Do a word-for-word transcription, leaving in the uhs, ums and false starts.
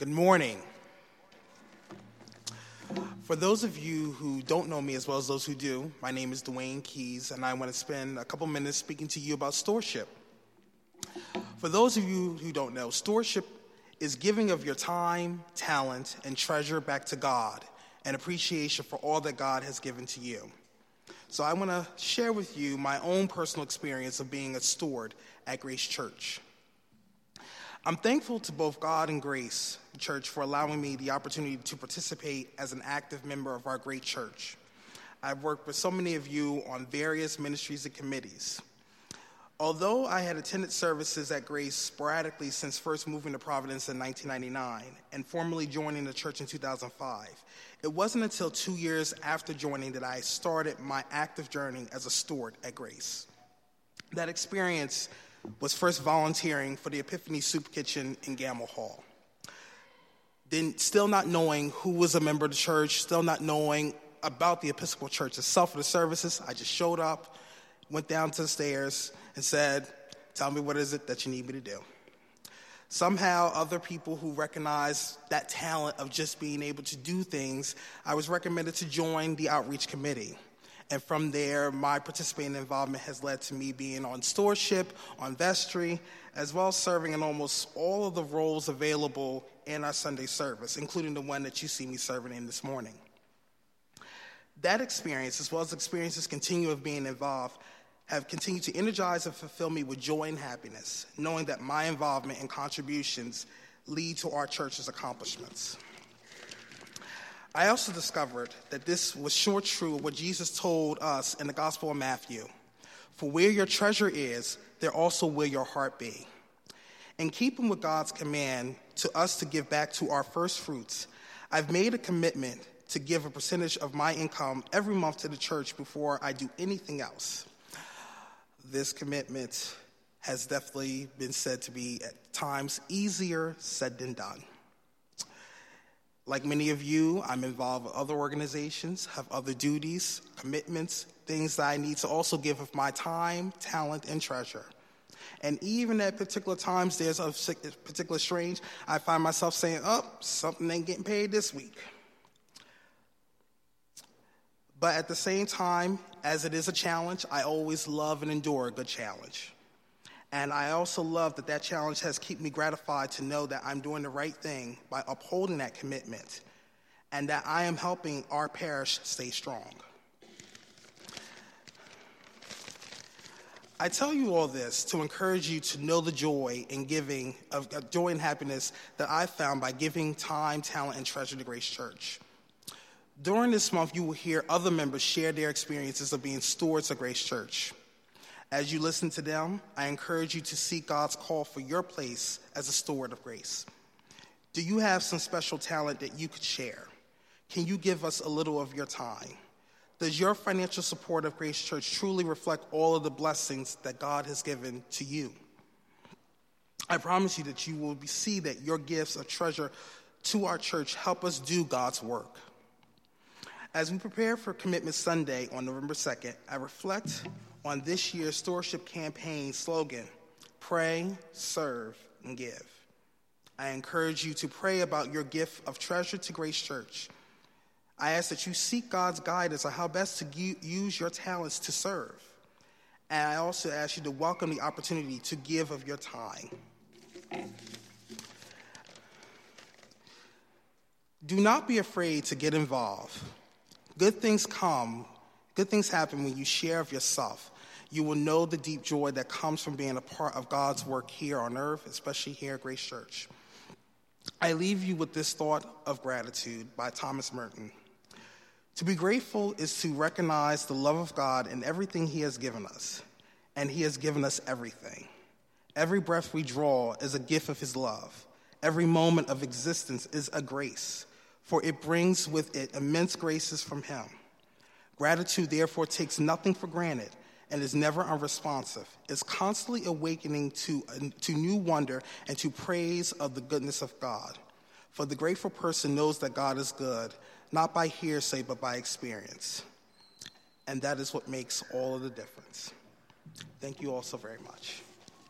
Good morning. For those of you who don't know me as well as those who do, my name is Dwayne Keys, and I want to spend a couple minutes speaking to you about stewardship. For those of you who don't know, stewardship is giving of your time, talent, and treasure back to God, and appreciation for all that God has given to you. So I want to share with you my own personal experience of being a steward at Grace Church. I'm thankful to both God and Grace Church for allowing me the opportunity to participate as an active member of our great church. I've worked with so many of you on various ministries and committees. Although I had attended services at Grace sporadically since first moving to Providence in nineteen ninety-nine and formally joining the church in two thousand five, it wasn't until two years after joining that I started my active journey as a steward at Grace. That experience was first volunteering for the Epiphany Soup Kitchen in Gamble Hall. Then, still not knowing who was a member of the church, still not knowing about the Episcopal Church itself for the services, I just showed up, went down to the stairs, and said, "Tell me what is it that you need me to do." Somehow, other people who recognized that talent of just being able to do things, I was recommended to join the outreach committee. And from there, my participating involvement has led to me being on stewardship, on vestry, as well as serving in almost all of the roles available in our Sunday service, including the one that you see me serving in this morning. That experience, as well as experiences continue of being involved, have continued to energize and fulfill me with joy and happiness, knowing that my involvement and contributions lead to our church's accomplishments. I also discovered that this was sure true of what Jesus told us in the Gospel of Matthew. For where your treasure is, there also will your heart be. In keeping with God's command to us to give back to our first fruits, I've made a commitment to give a percentage of my income every month to the church before I do anything else. This commitment has definitely been said to be at times easier said than done. Like many of you, I'm involved with other organizations, have other duties, commitments, things that I need to also give of my time, talent, and treasure. And even at particular times, there's a particular strange, I find myself saying, oh, something ain't getting paid this week. But at the same time, as it is a challenge, I always love and endure a good challenge. And I also love that that challenge has kept me gratified to know that I'm doing the right thing by upholding that commitment and that I am helping our parish stay strong. I tell you all this to encourage you to know the joy in giving, of uh, joy and happiness that I found by giving time, talent, and treasure to Grace Church. During this month, you will hear other members share their experiences of being stewards of Grace Church. As you listen to them, I encourage you to seek God's call for your place as a steward of grace. Do you have some special talent that you could share? Can you give us a little of your time? Does your financial support of Grace Church truly reflect all of the blessings that God has given to you? I promise you that you will see that your gifts of treasure to our church help us do God's work. As we prepare for Commitment Sunday on November second, I reflect on this year's stewardship campaign slogan, pray, serve, and give. I encourage you to pray about your gift of treasure to Grace Church. I ask that you seek God's guidance on how best to use your talents to serve. And I also ask you to welcome the opportunity to give of your time. Do not be afraid to get involved. Good things come, good things happen when you share of yourself. You will know the deep joy that comes from being a part of God's work here on earth, especially here at Grace Church. I leave you with this thought of gratitude by Thomas Merton. To be grateful is to recognize the love of God in everything he has given us, and he has given us everything. Every breath we draw is a gift of his love. Every moment of existence is a grace, for it brings with it immense graces from him. Gratitude, therefore, takes nothing for granted and is never unresponsive. It's constantly awakening to, to new wonder and to praise of the goodness of God. For the grateful person knows that God is good, not by hearsay, but by experience. And that is what makes all of the difference. Thank you all so very much.